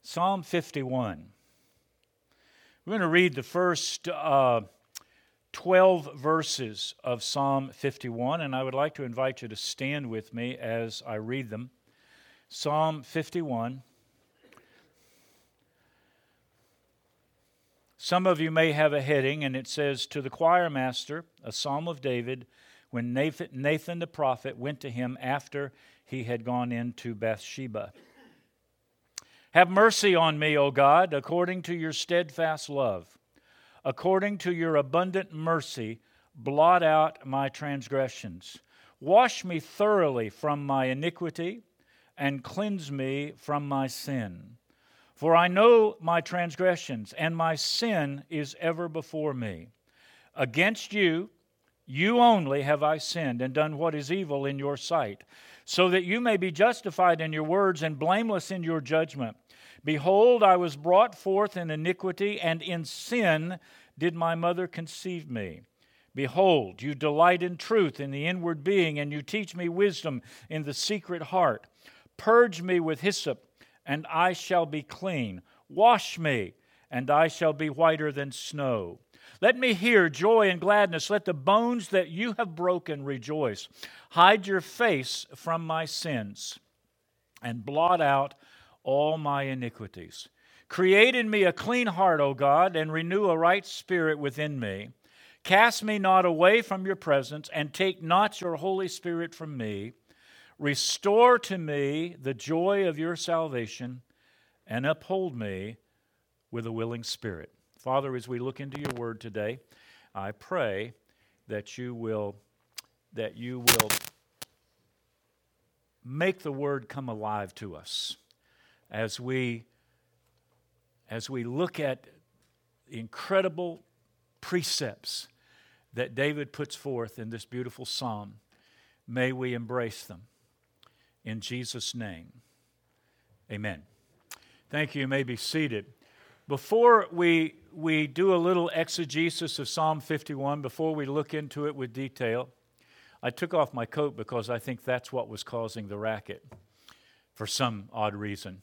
Psalm 51. We're going to read the first 12 verses of Psalm 51, and I would like to invite you to stand with me as I read them. Psalm 51. Some of you may have a heading, and it says, "To the choir master, a psalm of David, when Nathan the prophet went to him after he had gone into Bathsheba. Have mercy on me, O God, according to your steadfast love. According to your abundant mercy, blot out my transgressions. Wash me thoroughly from my iniquity and cleanse me from my sin. For I know my transgressions, and my sin is ever before me. Against you, you only have I sinned and done what is evil in your sight, so that you may be justified in your words and blameless in your judgment. Behold, I was brought forth in iniquity, and in sin did my mother conceive me. Behold, you delight in truth in the inward being, and you teach me wisdom in the secret heart. Purge me with hyssop, and I shall be clean. Wash me, and I shall be whiter than snow. Let me hear joy and gladness. Let the bones that you have broken rejoice. Hide your face from my sins, and blot out all my iniquities. Create in me a clean heart, O God, and renew a right spirit within me. Cast me not away from your presence, and take not your Holy Spirit from me. Restore to me the joy of your salvation, and uphold me with a willing spirit." Father, as we look into your word today, I pray that you will make the word come alive to us as we look at the incredible precepts that David puts forth in this beautiful psalm. May we embrace them. In Jesus' name, amen. Thank you. You may be seated. Before we do a little exegesis of Psalm 51, before we look into it with detail, I took off my coat because I think that's what was causing the racket for some odd reason.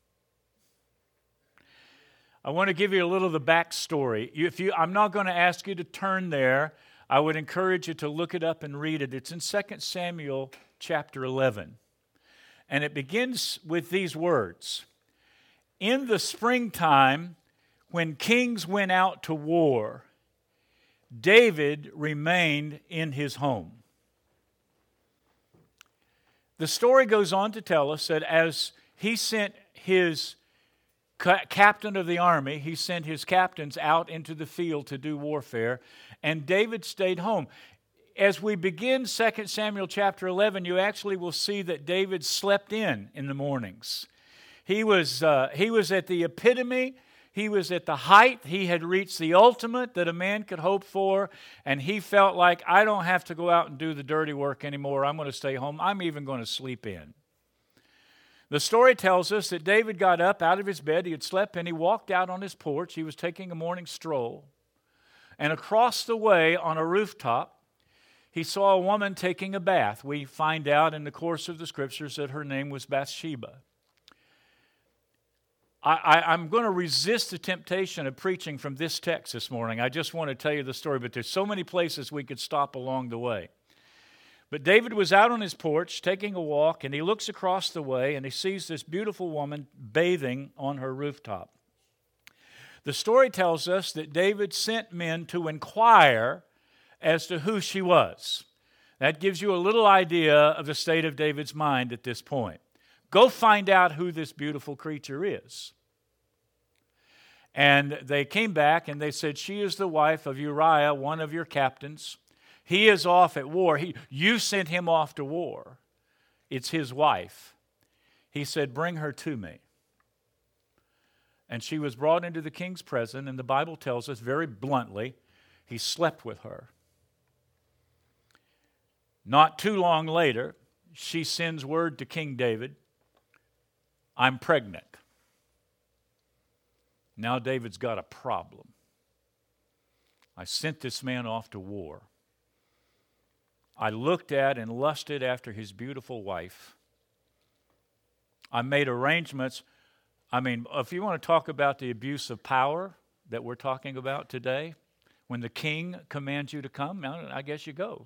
I want to give you a little of the backstory. I'm not going to ask you to turn there. I would encourage you to look it up and read it. It's in 2 Samuel chapter 11. And it begins with these words. In the springtime, when kings went out to war, David remained in his home. The story goes on to tell us that as he sent his captain of the army, he sent his captains out into the field to do warfare, and David stayed home. As we begin 2 Samuel chapter 11, you actually will see that David slept in the mornings. He was at the epitome. He was at the height. He had reached the ultimate that a man could hope for, and he felt like, I don't have to go out and do the dirty work anymore. I'm going to stay home. I'm even going to sleep in. The story tells us that David got up out of his bed. He had slept in. He walked out on his porch. He was taking a morning stroll. And across the way on a rooftop, he saw a woman taking a bath. We find out in the course of the scriptures that her name was Bathsheba. I'm going to resist the temptation of preaching from this text this morning. I just want to tell you the story, but there's so many places we could stop along the way. But David was out on his porch taking a walk, and he looks across the way, and he sees this beautiful woman bathing on her rooftop. The story tells us that David sent men to inquire as to who she was. That gives you a little idea of the state of David's mind at this point. Go find out who this beautiful creature is. And they came back and they said, she is the wife of Uriah, one of your captains. He is off at war. You sent him off to war. It's his wife. He said, bring her to me. And she was brought into the king's presence, and the Bible tells us very bluntly, he slept with her. Not too long later, she sends word to King David, I'm pregnant. Now David's got a problem. I sent this man off to war. I looked at and lusted after his beautiful wife. I made arrangements. I mean, if you want to talk about the abuse of power that we're talking about today, when the king commands you to come, I guess you go.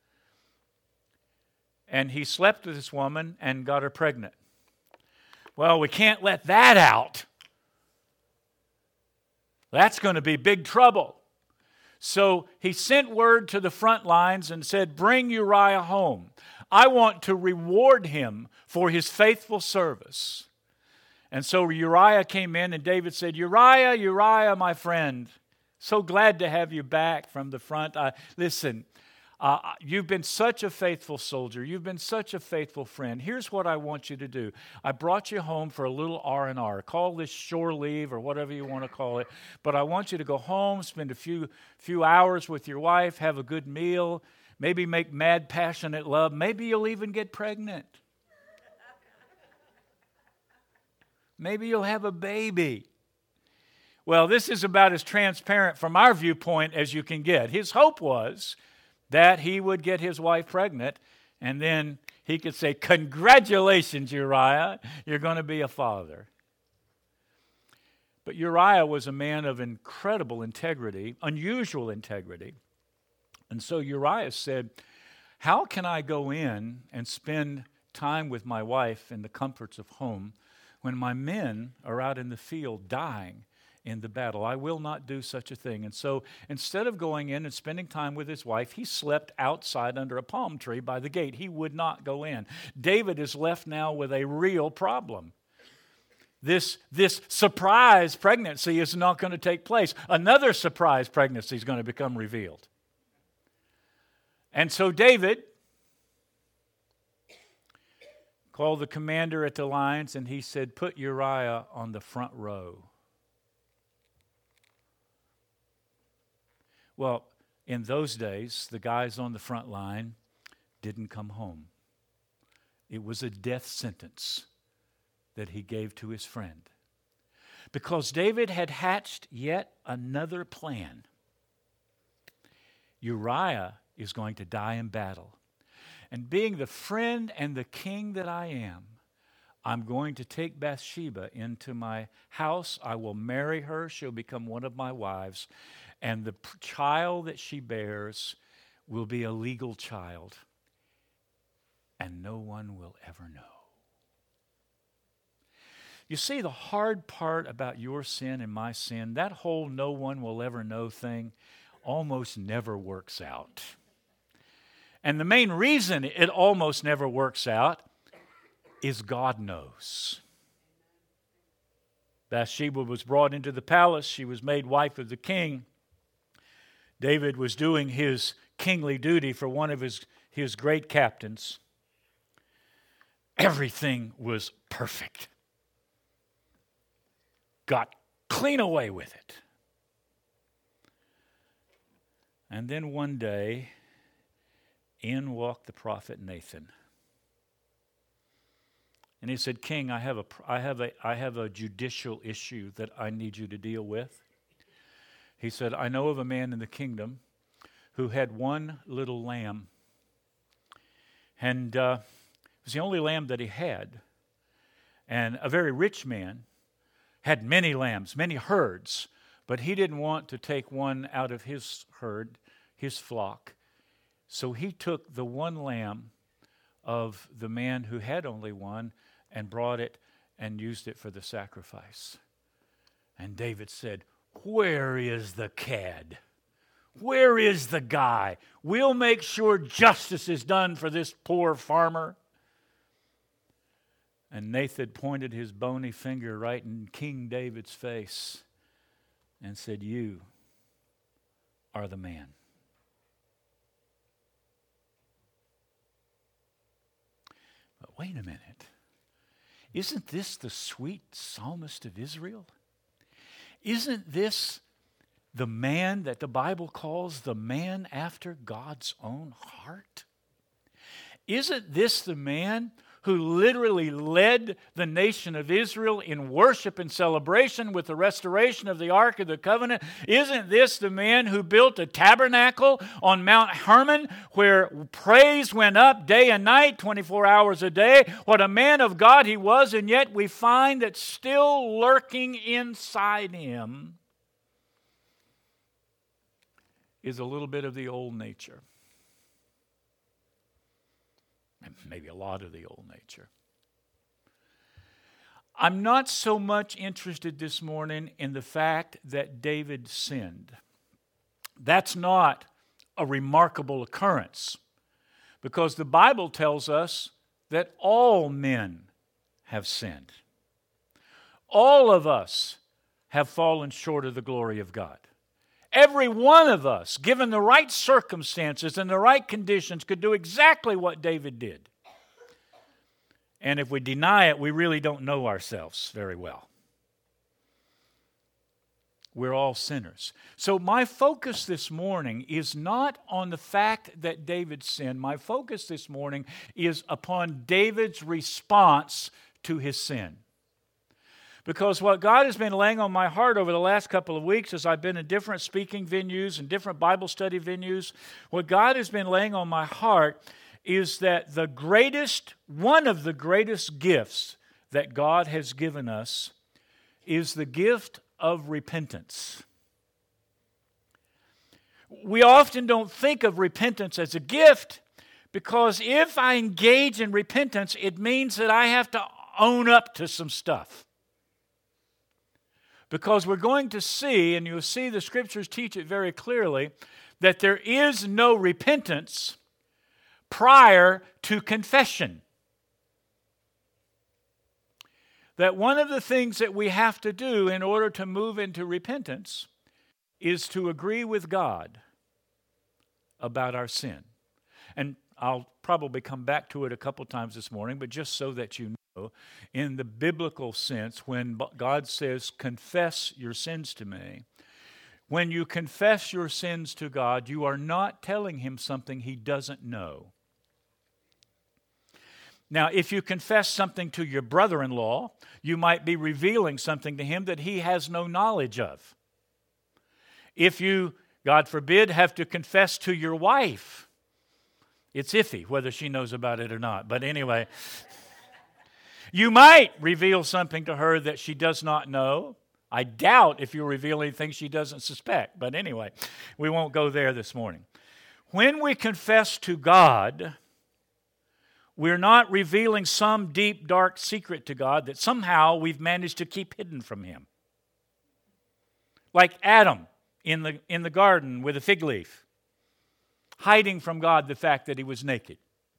And he slept with this woman and got her pregnant. Well, we can't let that out. That's going to be big trouble. So he sent word to the front lines and said, bring Uriah home. I want to reward him for his faithful service. And so Uriah came in, and David said, Uriah, Uriah, my friend, so glad to have you back from the front. Listen, you've been such a faithful soldier. You've been such a faithful friend. Here's what I want you to do. I brought you home for a little R&R. Call this shore leave or whatever you want to call it. But I want you to go home, spend a few hours with your wife, have a good meal, maybe make mad, passionate love. Maybe you'll even get pregnant. Maybe you'll have a baby. Well, this is about as transparent from our viewpoint as you can get. His hope was that he would get his wife pregnant, and then he could say, congratulations, Uriah, you're going to be a father. But Uriah was a man of incredible integrity, unusual integrity. And so Uriah said, how can I go in and spend time with my wife in the comforts of home when my men are out in the field dying in the battle? I will not do such a thing. And so instead of going in and spending time with his wife, he slept outside under a palm tree by the gate. He would not go in. David is left now with a real problem. This surprise pregnancy is not going to take place. Another surprise pregnancy is going to become revealed. And so David called the commander at the lines, and he said, put Uriah on the front row. Well, in those days, the guys on the front line didn't come home. It was a death sentence that he gave to his friend. Because David had hatched yet another plan. Uriah is going to die in battle. And being the friend and the king that I am, I'm going to take Bathsheba into my house. I will marry her. She'll become one of my wives. And the child that she bears will be a legal child. And no one will ever know. You see, the hard part about your sin and my sin, that whole no one will ever know thing almost never works out. And the main reason it almost never works out is God knows. Bathsheba was brought into the palace. She was made wife of the king. David was doing his kingly duty for one of his great captains. Everything was perfect. Got clean away with it. And then one day, in walked the prophet Nathan. And he said, King, I have a judicial issue that I need you to deal with. He said, I know of a man in the kingdom who had one little lamb. And it was the only lamb that he had. And a very rich man had many lambs, many herds, but he didn't want to take one out of his herd, his flock. So he took the one lamb of the man who had only one and brought it and used it for the sacrifice. And David said, where is the cad? Where is the guy? We'll make sure justice is done for this poor farmer. And Nathan pointed his bony finger right in King David's face and said, you are the man. But wait a minute. Isn't this the sweet psalmist of Israel? Isn't this the man that the Bible calls the man after God's own heart? Isn't this the man who literally led the nation of Israel in worship and celebration with the restoration of the Ark of the Covenant? Isn't this the man who built a tabernacle on Mount Hermon where praise went up day and night, 24 hours a day? What a man of God he was, and yet we find that still lurking inside him is a little bit of the old nature. And maybe a lot of the old nature. I'm not so much interested this morning in the fact that David sinned. That's not a remarkable occurrence, because the Bible tells us that all men have sinned. All of us have fallen short of the glory of God. Every one of us, given the right circumstances and the right conditions, could do exactly what David did. And if we deny it, we really don't know ourselves very well. We're all sinners. So my focus this morning is not on the fact that David sinned. My focus this morning is upon David's response to his sin. Because what God has been laying on my heart over the last couple of weeks as I've been in different speaking venues and different Bible study venues, what God has been laying on my heart is that one of the greatest gifts that God has given us is the gift of repentance. We often don't think of repentance as a gift, because if I engage in repentance, it means that I have to own up to some stuff. Because we're going to see, and you'll see the Scriptures teach it very clearly, that there is no repentance prior to confession. That one of the things that we have to do in order to move into repentance is to agree with God about our sin. And I'll probably come back to it a couple times this morning, but just so that you know, in the biblical sense, when God says, confess your sins to me, when you confess your sins to God, you are not telling him something he doesn't know. Now, if you confess something to your brother-in-law, you might be revealing something to him that he has no knowledge of. If you, God forbid, have to confess to your wife, it's iffy whether she knows about it or not. But anyway, you might reveal something to her that she does not know. I doubt if you reveal anything she doesn't suspect. But anyway, we won't go there this morning. When we confess to God, we're not revealing some deep, dark secret to God that somehow we've managed to keep hidden from him. Like Adam in the garden with a fig leaf, hiding from God the fact that he was naked.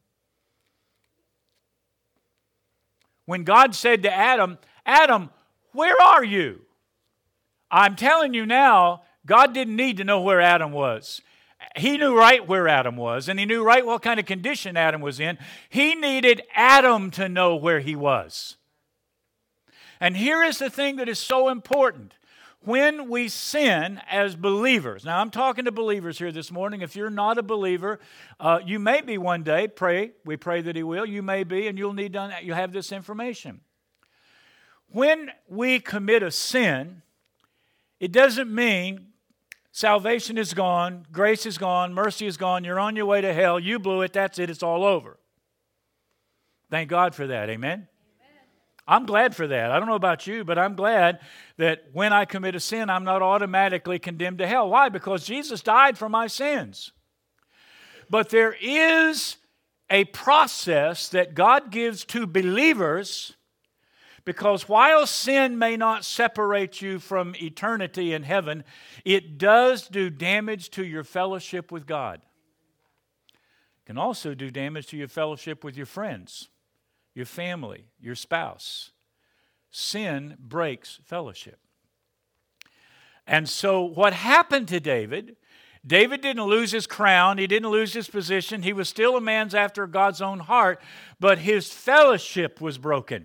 When God said to Adam, Adam, where are you? I'm telling you now, God didn't need to know where Adam was. He knew right where Adam was, and he knew right what kind of condition Adam was in. He needed Adam to know where he was. And here is the thing that is so important. When we sin as believers, now I'm talking to believers here this morning. If you're not a believer, you may be one day. We pray that he will. You may be, and you'll have this information. When we commit a sin, it doesn't mean salvation is gone, grace is gone, mercy is gone, you're on your way to hell, you blew it, that's it, it's all over. Thank God for that, amen? I'm glad for that. I don't know about you, but I'm glad that when I commit a sin, I'm not automatically condemned to hell. Why? Because Jesus died for my sins. But there is a process that God gives to believers, because while sin may not separate you from eternity in heaven, it does do damage to your fellowship with God. It can also do damage to your fellowship with your friends, your family, your spouse. Sin breaks fellowship. And so what happened to David? David didn't lose his crown. He didn't lose his position. He was still a man after God's own heart, but his fellowship was broken.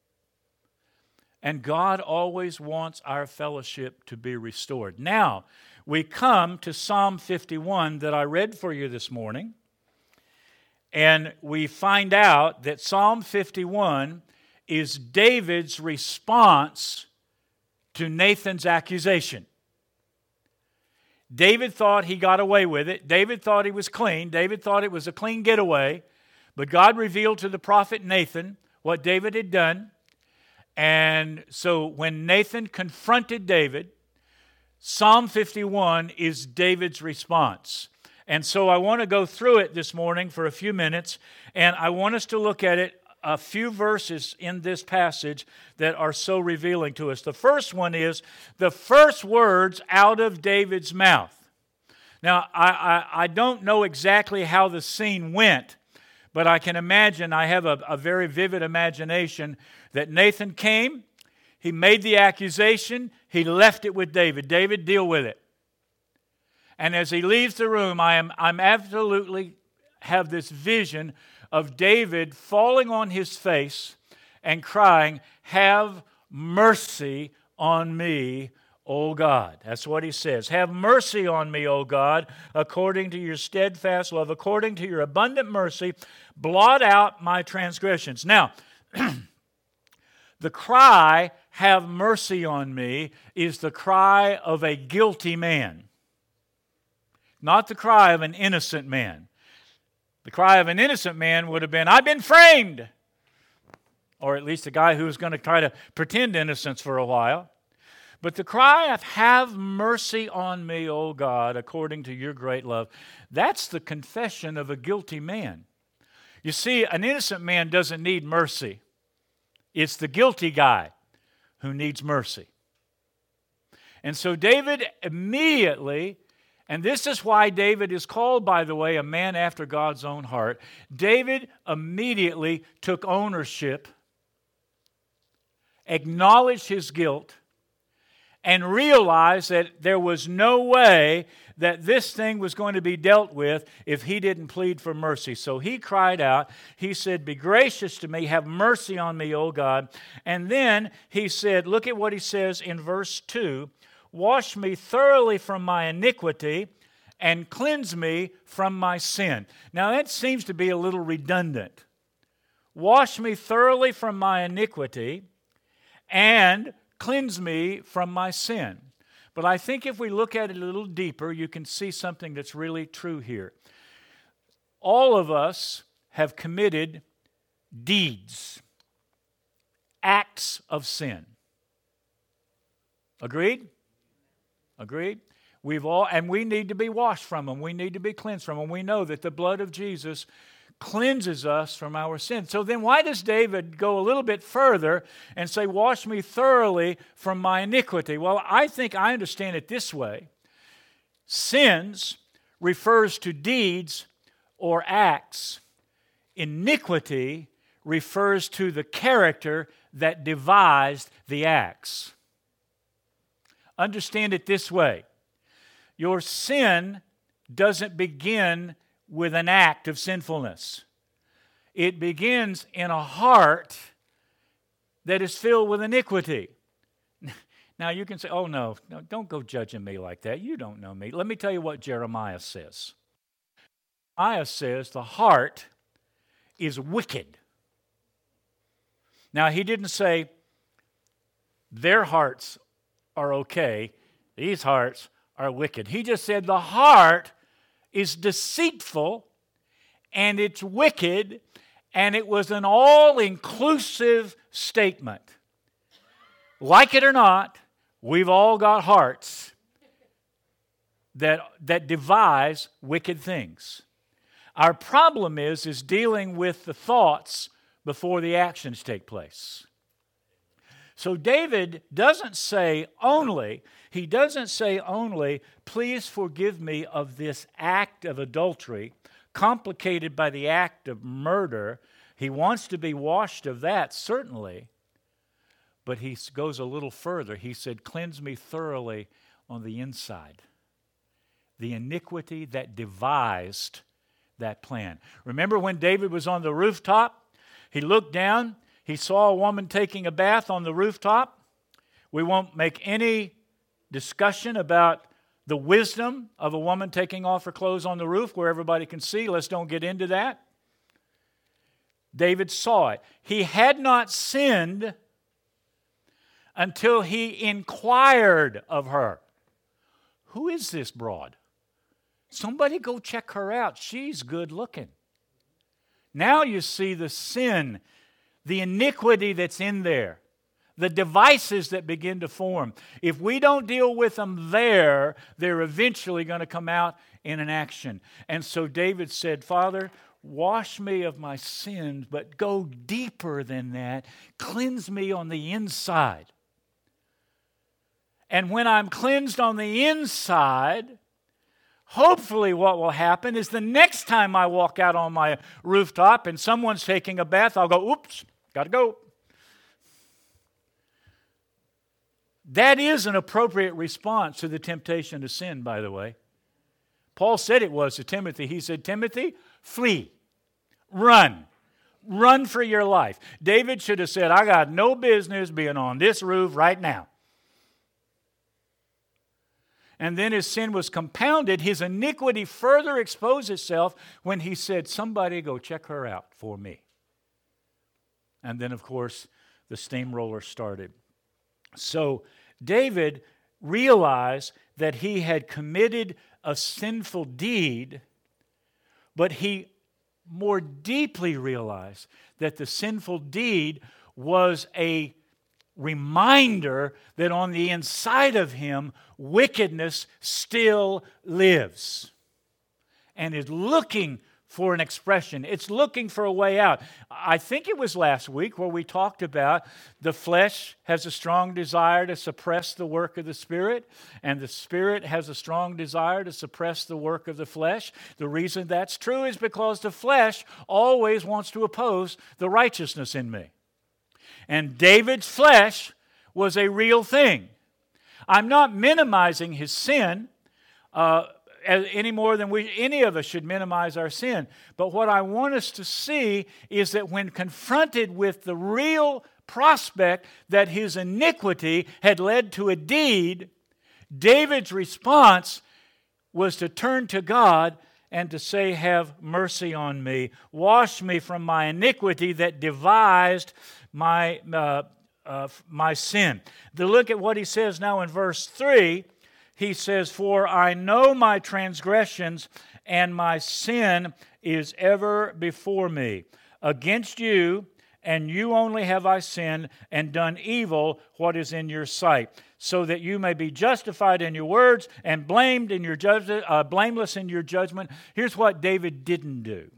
And God always wants our fellowship to be restored. Now, we come to Psalm 51 that I read for you this morning. And we find out that Psalm 51 is David's response to Nathan's accusation. David thought he got away with it. David thought he was clean. David thought it was a clean getaway. But God revealed to the prophet Nathan what David had done. And so when Nathan confronted David, Psalm 51 is David's response. And so I want to go through it this morning for a few minutes, and I want us to look at it, a few verses in this passage that are so revealing to us. The first one is the first words out of David's mouth. Now, I don't know exactly how the scene went, but I can imagine, I have a very vivid imagination that Nathan came, he made the accusation, he left it with David. David, deal with it. And as he leaves the room, I'm absolutely have this vision of David falling on his face and crying, "Have mercy on me, O God." That's what he says. "Have mercy on me, O God, according to your steadfast love, according to your abundant mercy, blot out my transgressions." Now, the cry, "Have mercy on me," is the cry of a guilty man. Not the cry of an innocent man. The cry of an innocent man would have been, "I've been framed." Or at least a guy who was going to try to pretend innocence for a while. But the cry of, "Have mercy on me, O God, according to your great love," that's the confession of a guilty man. You see, an innocent man doesn't need mercy. It's the guilty guy who needs mercy. And so David immediately, and this is why David is called, by the way, a man after God's own heart. David immediately took ownership, acknowledged his guilt, and realized that there was no way that this thing was going to be dealt with if he didn't plead for mercy. So he cried out. He said, "Be gracious to me. Have mercy on me, O God." And then he said, look at what he says in verse 2, "Wash me thoroughly from my iniquity and cleanse me from my sin." Now that seems to be a little redundant. Wash me thoroughly from my iniquity and cleanse me from my sin. But I think if we look at it a little deeper, you can see something that's really true here. All of us have committed deeds, acts of sin. Agreed? Agreed? And we need to be washed from them. We need to be cleansed from them. We know that the blood of Jesus cleanses us from our sin. So then why does David go a little bit further and say, "Wash me thoroughly from my iniquity"? Well, I think I understand it this way. Sins refers to deeds or acts. Iniquity refers to the character that devised the acts. Understand it this way. Your sin doesn't begin with an act of sinfulness. It begins in a heart that is filled with iniquity. Now you can say, "Oh no, don't go judging me like that. You don't know me." Let me tell you what Jeremiah says. Jeremiah says the heart is wicked. Now he didn't say their hearts are okay, these hearts are wicked. He just said the heart is deceitful and it's wicked, and it was an all-inclusive statement. Like it or not, we've all got hearts that devise wicked things. Our problem is dealing with the thoughts before the actions take place. So David doesn't say only, "Please forgive me of this act of adultery, complicated by the act of murder." He wants to be washed of that, certainly. But he goes a little further. He said, "Cleanse me thoroughly on the inside." The iniquity that devised that plan. Remember when David was on the rooftop? He looked down. He saw a woman taking a bath on the rooftop. We won't make any discussion about the wisdom of a woman taking off her clothes on the roof where everybody can see. Let's don't get into that. David saw it. He had not sinned until he inquired of her. Who is this broad? Somebody go check her out. She's good looking. Now you see the sin, the iniquity that's in there, the devices that begin to form. If we don't deal with them there, they're eventually going to come out in an action. And so David said, Father, wash me of my sins, but go deeper than that. Cleanse me on the inside. And when I'm cleansed on the inside, hopefully what will happen is the next time I walk out on my rooftop and someone's taking a bath, I'll go, oops, got to go. That is an appropriate response to the temptation to sin, by the way. Paul said it was to Timothy. He said, Timothy, flee, run for your life. David should have said, I got no business being on this roof right now. And then his sin was compounded. His iniquity further exposed itself when he said, somebody go check her out for me. And then, of course, the steamroller started. So David realized that he had committed a sinful deed, but he more deeply realized that the sinful deed was a reminder that on the inside of him, wickedness still lives and is looking for an expression. It's looking for a way out. I think it was last week where we talked about the flesh has a strong desire to suppress the work of the Spirit, and the Spirit has a strong desire to suppress the work of the flesh. The reason that's true is because the flesh always wants to oppose the righteousness in me. And David's flesh was a real thing. I'm not minimizing his sin any more than any of us should minimize our sin. But what I want us to see is that when confronted with the real prospect that his iniquity had led to a deed, David's response was to turn to God and to say, have mercy on me. Wash me from my iniquity that devised my sin. To look at what he says now in verse 3, he says, for I know my transgressions and my sin is ever before me. Against you and you only have I sinned and done evil what is in your sight, so that you may be justified in your words and blameless in your judgment. Here's what David didn't do.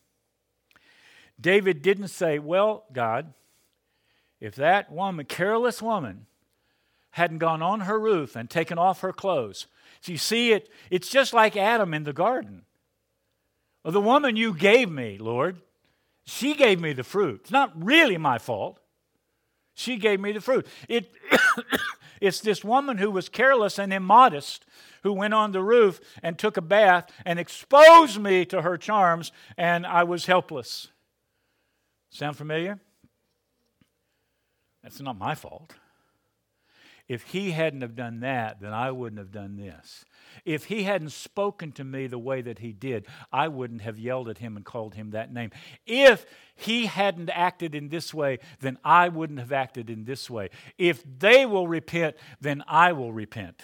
David didn't say, well, God, if that woman, careless woman, hadn't gone on her roof and taken off her clothes. So you see, it's just like Adam in the garden. Well, the woman you gave me, Lord, she gave me the fruit. It's not really my fault. She gave me the fruit. It's this woman who was careless and immodest who went on the roof and took a bath and exposed me to her charms, and I was helpless. Sound familiar? That's not my fault. If he hadn't have done that, then I wouldn't have done this. If he hadn't spoken to me the way that he did, I wouldn't have yelled at him and called him that name. If he hadn't acted in this way, then I wouldn't have acted in this way. If they will repent, then I will repent.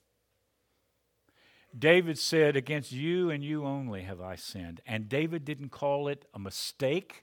David said, against you and you only have I sinned. And David didn't call it a mistake.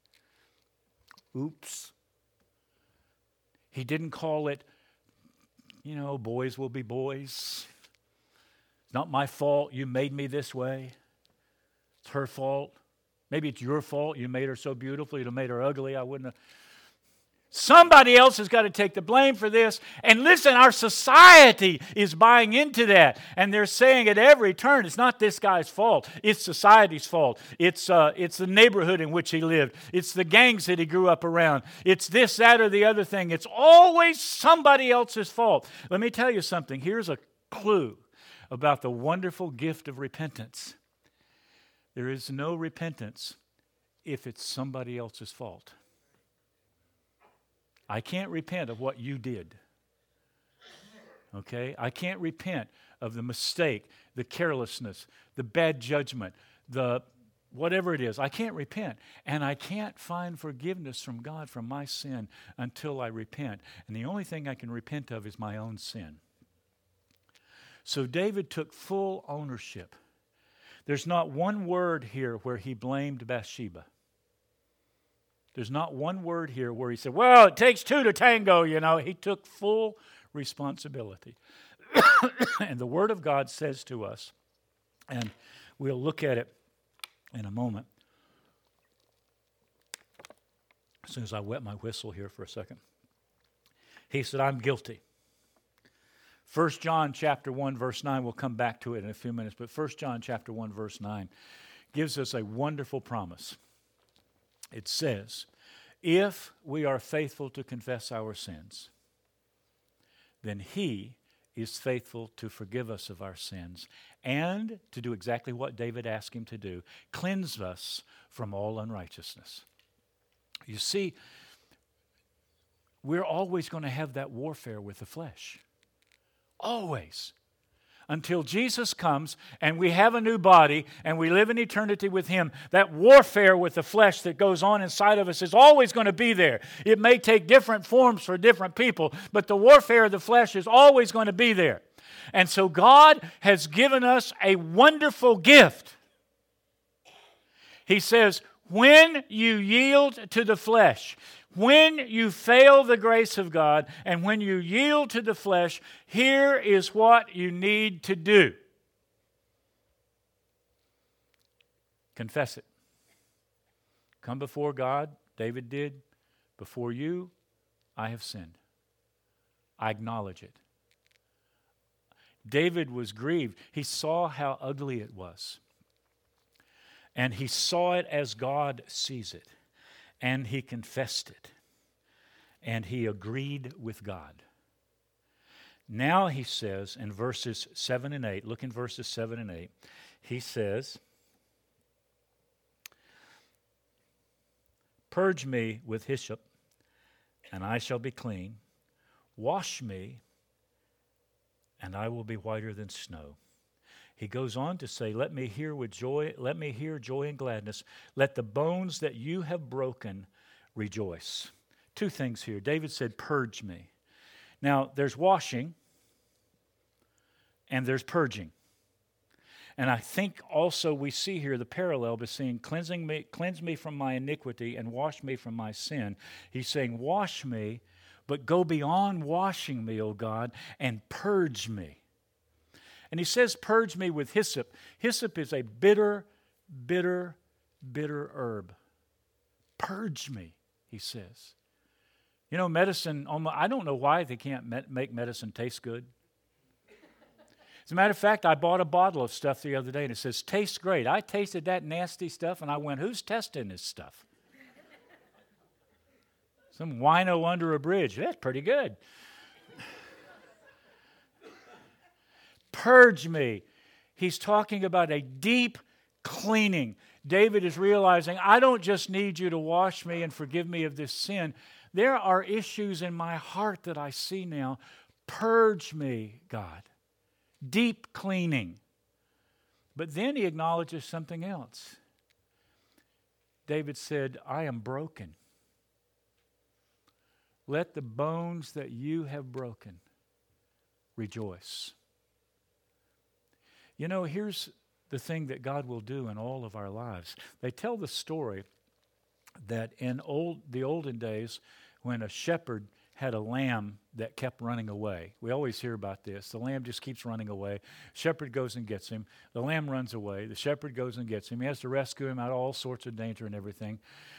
Oops. He didn't call it, boys will be boys. It's not my fault you made me this way. It's her fault. Maybe it's your fault you made her so beautiful. You'd have made her ugly. I wouldn't have. Somebody else has got to take the blame for this. And listen, our society is buying into that. And they're saying at every turn, it's not this guy's fault. It's society's fault. It's the neighborhood in which he lived. It's the gangs that he grew up around. It's this, that, or the other thing. It's always somebody else's fault. Let me tell you something. Here's a clue about the wonderful gift of repentance. There is no repentance if it's somebody else's fault. I can't repent of what you did. Okay? I can't repent of the mistake, the carelessness, the bad judgment, the whatever it is, I can't repent. And I can't find forgiveness from God from my sin until I repent. And the only thing I can repent of is my own sin. So David took full ownership. There's not one word here where he blamed Bathsheba. There's not one word here where he said, well, it takes two to tango, you know. He took full responsibility. And the Word of God says to us, and we'll look at it in a moment, as soon as I wet my whistle here for a second. He said, I'm guilty. 1 John chapter 1, verse 9, we'll come back to it in a few minutes, but 1 John chapter 1, verse 9 gives us a wonderful promise. It says, if we are faithful to confess our sins, then He is faithful to forgive us of our sins and to do exactly what David asked Him to do, cleanse us from all unrighteousness. You see, we're always going to have that warfare with the flesh. Always. Until Jesus comes and we have a new body and we live in eternity with Him, that warfare with the flesh that goes on inside of us is always going to be there. It may take different forms for different people, but the warfare of the flesh is always going to be there. And so God has given us a wonderful gift. He says, when you yield to the flesh, when you fail the grace of God, and when you yield to the flesh, here is what you need to do. Confess it. Come before God, David did. Before you, I have sinned. I acknowledge it. David was grieved. He saw how ugly it was. And he saw it as God sees it. And he confessed it. And he agreed with God. Now he says in verses 7 and 8, look in verses 7 and 8, he says, purge me with hyssop, and I shall be clean. Wash me, and I will be whiter than snow. He goes on to say, let me hear joy and gladness. Let the bones that you have broken rejoice. Two things here. David said, purge me. Now, there's washing and there's purging. And I think also we see here the parallel between cleanse me from my iniquity and wash me from my sin. He's saying, wash me, but go beyond washing me, O God, and purge me. And he says, purge me with hyssop. Hyssop is a bitter, bitter, bitter herb. Purge me, he says. You know, medicine, I don't know why they can't make medicine taste good. As a matter of fact, I bought a bottle of stuff the other day, and it says, tastes great. I tasted that nasty stuff, and I went, who's testing this stuff? Some wino under a bridge. That's pretty good. Purge me. He's talking about a deep cleaning. David is realizing, I don't just need you to wash me and forgive me of this sin. There are issues in my heart that I see now. Purge me, God. Deep cleaning. But then he acknowledges something else. David said, I am broken. Let the bones that you have broken rejoice. You know, here's the thing that God will do in all of our lives. They tell the story that in the olden days, when a shepherd had a lamb that kept running away. We always hear about this. The lamb just keeps running away. Shepherd goes and gets him. The lamb runs away. The shepherd goes and gets him. He has to rescue him out of all sorts of danger and everything.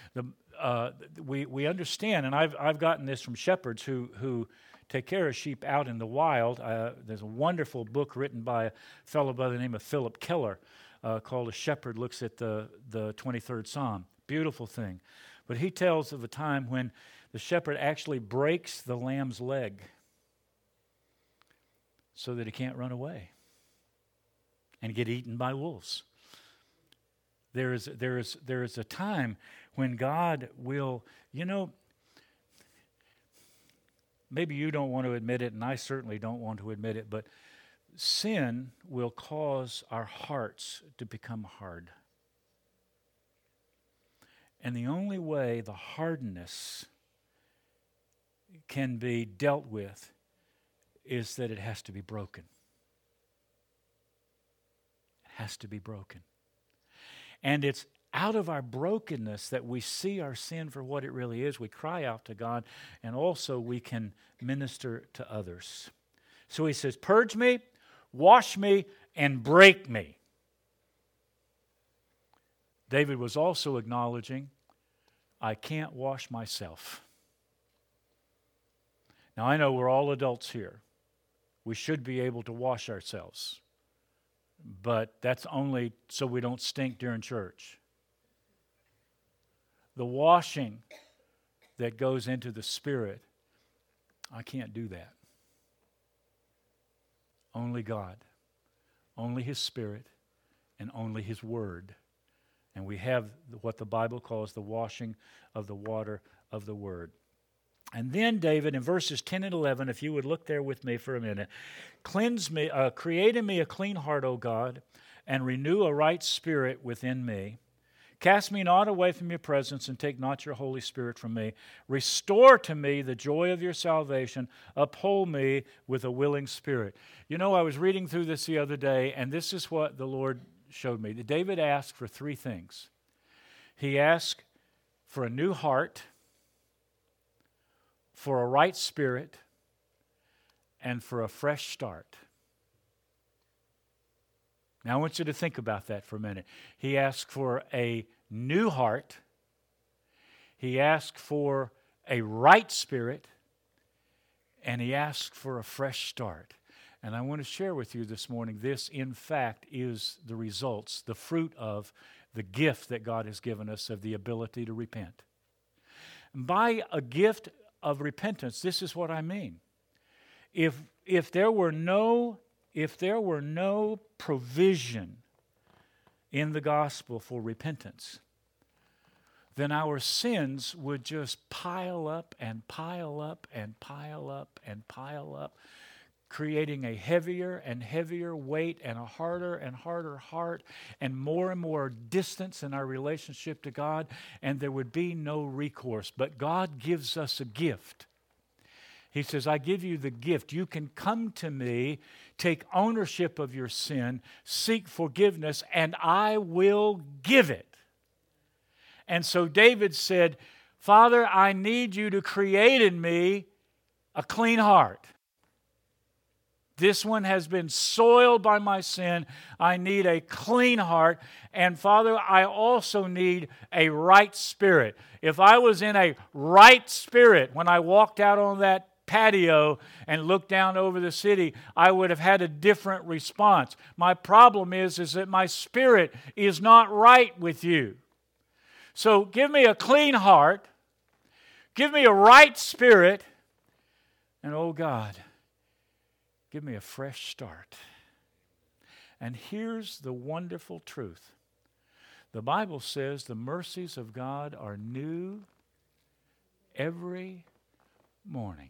We understand, and I've gotten this from shepherds who take care of sheep out in the wild. There's a wonderful book written by a fellow by the name of Philip Keller called A Shepherd Looks at the 23rd Psalm. Beautiful thing. But he tells of a time when the shepherd actually breaks the lamb's leg so that he can't run away and get eaten by wolves. There is a time when God will, maybe you don't want to admit it, and I certainly don't want to admit it, but sin will cause our hearts to become hard. And the only way the hardness can be dealt with is that it has to be broken. It has to be broken. And it's out of our brokenness that we see our sin for what it really is. We cry out to God, and also we can minister to others. So he says, purge me, wash me, and break me. David was also acknowledging, I can't wash myself. Now, I know we're all adults here. We should be able to wash ourselves. But that's only so we don't stink during church. The washing that goes into the Spirit, I can't do that. Only God, only His Spirit, and only His Word. And we have what the Bible calls the washing of the water of the Word. And then David, in verses 10 and 11, if you would look there with me for a minute, cleanse me, create in me a clean heart, O God, and renew a right spirit within me. Cast me not away from your presence, and take not your Holy Spirit from me. Restore to me the joy of your salvation. Uphold me with a willing spirit. You know, I was reading through this the other day, and this is what the Lord showed me. David asked for three things. He asked for a new heart, for a right spirit, and for a fresh start. Now I want you to think about that for a minute. He asked for a new heart. He asked for a right spirit. And he asked for a fresh start. And I want to share with you this morning, this in fact is the results, the fruit of the gift that God has given us of the ability to repent. And by a gift of repentance, this is what I mean. If there were no provision in the gospel for repentance, then our sins would just pile up and pile up and pile up and pile up, creating a heavier and heavier weight and a harder and harder heart and more distance in our relationship to God, and there would be no recourse. But God gives us a gift. He says, I give you the gift. You can come to me, take ownership of your sin, seek forgiveness, and I will give it. And so David said, Father, I need you to create in me a clean heart. This one has been soiled by my sin. I need a clean heart. And Father, I also need a right spirit. If I was in a right spirit when I walked out on that patio and looked down over the city, I would have had a different response. My problem is that my spirit is not right with you. So give me a clean heart, give me a right spirit, and oh God, give me a fresh start. And here's the wonderful truth. The Bible says the mercies of God are new every morning.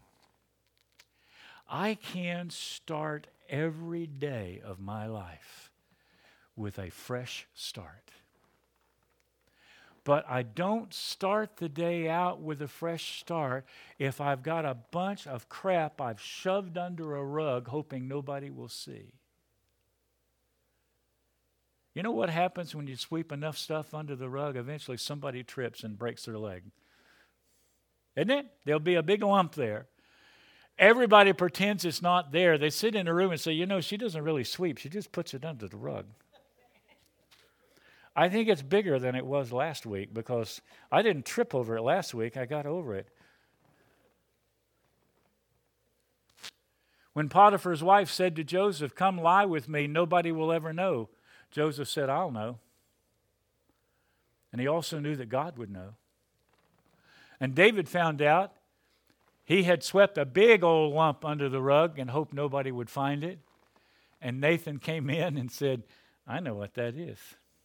I can start every day of my life with a fresh start. But I don't start the day out with a fresh start if I've got a bunch of crap I've shoved under a rug hoping nobody will see. You know what happens when you sweep enough stuff under the rug? Eventually somebody trips and breaks their leg. Isn't it? There'll be a big lump there. Everybody pretends it's not there. They sit in a room and say, you know, she doesn't really sweep. She just puts it under the rug. I think it's bigger than it was last week because I didn't trip over it last week. I got over it. When Potiphar's wife said to Joseph, come lie with me, nobody will ever know, Joseph said, I'll know. And he also knew that God would know. And David found out he had swept a big old lump under the rug and hoped nobody would find it. And Nathan came in and said, I know what that is.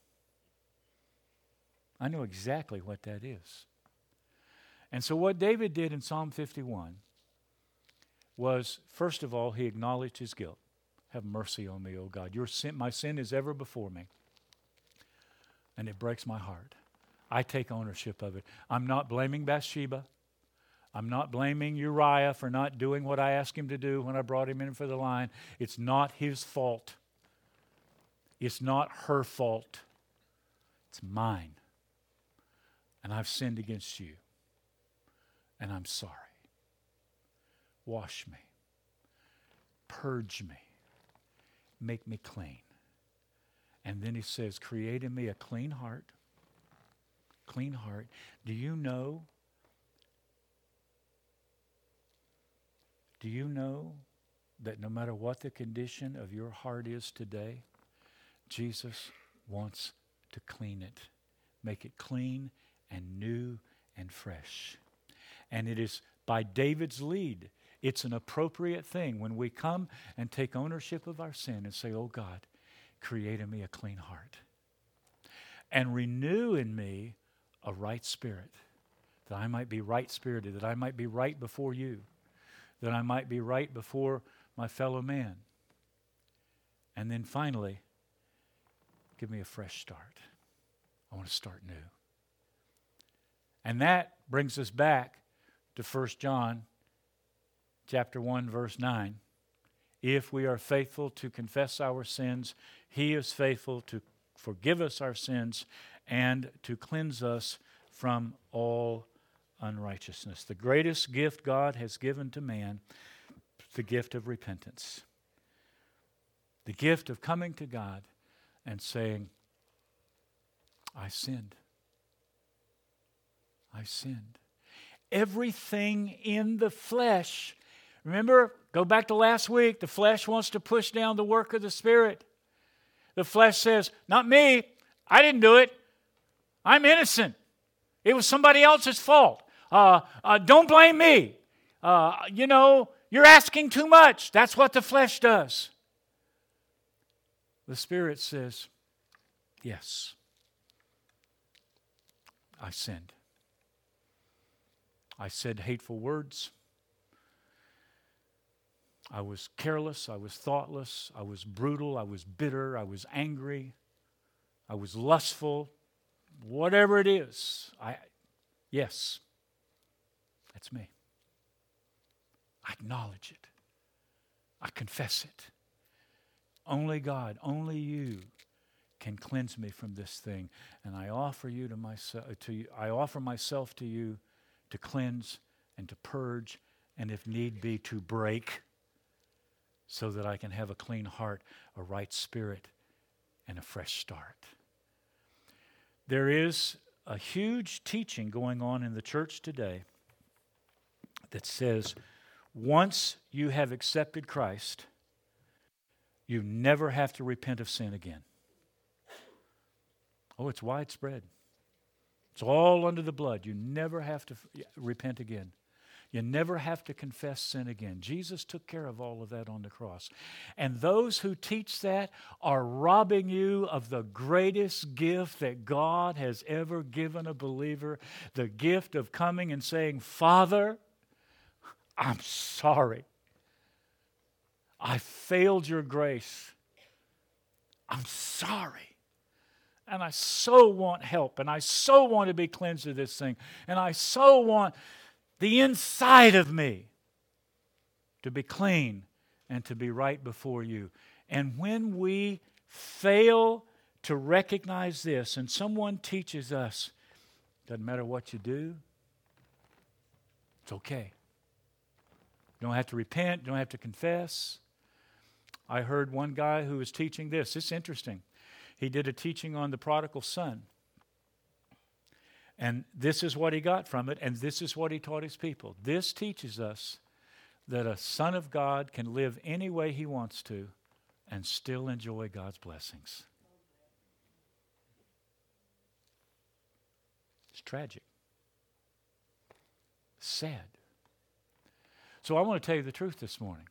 I know exactly what that is. And so what David did in Psalm 51 was, first of all, he acknowledged his guilt. Have mercy on me, O God. My sin is ever before me, and it breaks my heart. I take ownership of it. I'm not blaming Bathsheba. I'm not blaming Uriah for not doing what I asked him to do when I brought him in for the line. It's not his fault. It's not her fault. It's mine. And I've sinned against you. And I'm sorry. Wash me. Purge me. Make me clean. And then he says, create in me a clean heart. Clean heart. Do you know that no matter what the condition of your heart is today, Jesus wants to clean it, make it clean and new and fresh. And it is by David's lead. It's an appropriate thing when we come and take ownership of our sin and say, oh God, create in me a clean heart and renew in me a right spirit, that I might be right-spirited, that I might be right before you, that I might be right before my fellow man. And then finally, give me a fresh start. I want to start new. And that brings us back to 1 John chapter 1, verse 9. If we are faithful to confess our sins, He is faithful to forgive us our sins and to cleanse us from all unrighteousness. The greatest gift God has given to man, the gift of repentance. The gift of coming to God and saying, I sinned. I sinned. Everything in the flesh. Remember, go back to last week. The flesh wants to push down the work of the Spirit. The flesh says, not me. I didn't do it. I'm innocent. It was somebody else's fault. Don't blame me. You're asking too much. That's what the flesh does. The Spirit says, yes, I sinned. I said hateful words. I was careless. I was thoughtless. I was brutal. I was bitter. I was angry. I was lustful. Whatever it is, yes, that's me. I acknowledge it. I confess it. Only God, only you can cleanse me from this thing, and I offer I offer myself to you to cleanse and to purge, and if need be, to break, so that I can have a clean heart, a right spirit, and a fresh start. There is a huge teaching going on in the church today that says once you have accepted Christ, you never have to repent of sin again. Oh, it's widespread. It's all under the blood. You never have to repent again. You never have to confess sin again. Jesus took care of all of that on the cross. And those who teach that are robbing you of the greatest gift that God has ever given a believer, the gift of coming and saying, Father, I'm sorry. I failed your grace. I'm sorry. And I so want help, and I so want to be cleansed of this thing, and I so want the inside of me to be clean and to be right before you. And when we fail to recognize this, and someone teaches us, doesn't matter what you do, it's okay. You don't have to repent, you don't have to confess. I heard one guy who was teaching this. It's interesting. He did a teaching on the prodigal son. And this is what he got from it, and this is what he taught his people. This teaches us that a son of God can live any way he wants to and still enjoy God's blessings. It's tragic. Sad. So I want to tell you the truth this morning.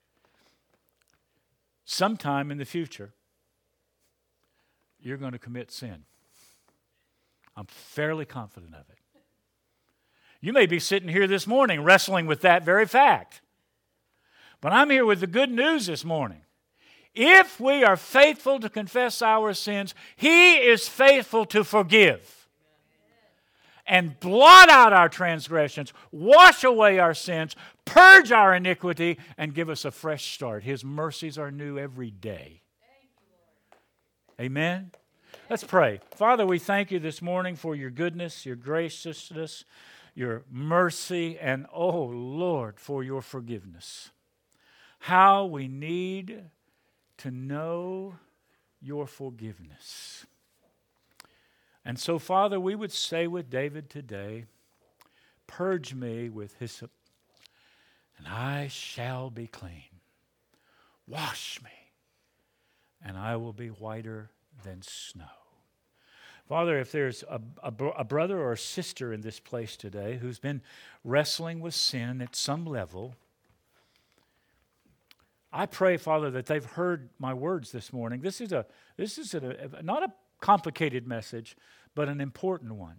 Sometime in the future, you're going to commit sin. I'm fairly confident of it. You may be sitting here this morning wrestling with that very fact. But I'm here with the good news this morning. If we are faithful to confess our sins, He is faithful to forgive. and blot out our transgressions, wash away our sins, purge our iniquity, and give us a fresh start. His mercies are new every day. Amen? Let's pray. Father, we thank you this morning for your goodness, your graciousness, your mercy, and, oh, Lord, for your forgiveness. How we need to know your forgiveness. And so, Father, we would say with David today, purge me with hyssop, and I shall be clean. Wash me, and I will be whiter than snow. Father, if there's a brother or a sister in this place today who's been wrestling with sin at some level, I pray, Father, that they've heard my words this morning. This is not a complicated message, but an important one.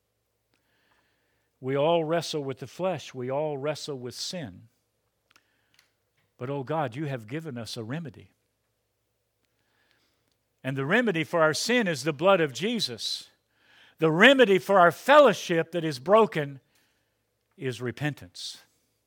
We all wrestle with the flesh. We all wrestle with sin. But, oh God, you have given us a remedy. And the remedy for our sin is the blood of Jesus. The remedy for our fellowship that is broken is repentance.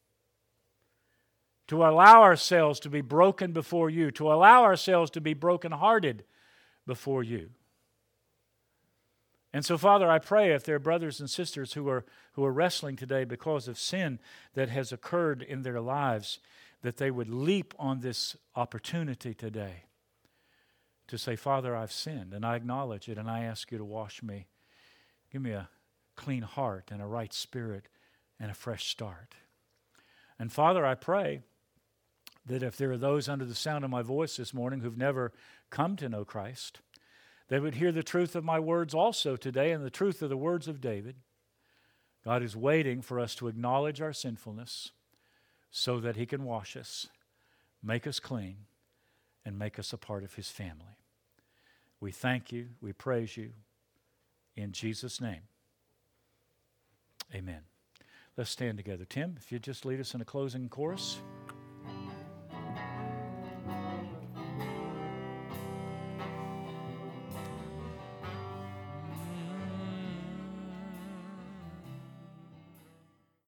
To allow ourselves to be broken before you, to allow ourselves to be brokenhearted before you. And so, Father, I pray if there are brothers and sisters who are wrestling today because of sin that has occurred in their lives, that they would leap on this opportunity today to say, Father, I've sinned, and I acknowledge it, and I ask you to wash me. Give me a clean heart and a right spirit and a fresh start. And Father, I pray that if there are those under the sound of my voice this morning who've never come to know Christ, they would hear the truth of my words also today and the truth of the words of David. God is waiting for us to acknowledge our sinfulness so that he can wash us, make us clean, and make us a part of his family. We thank you. We praise you. In Jesus' name, amen. Let's stand together. Tim, if you'd just lead us in a closing chorus.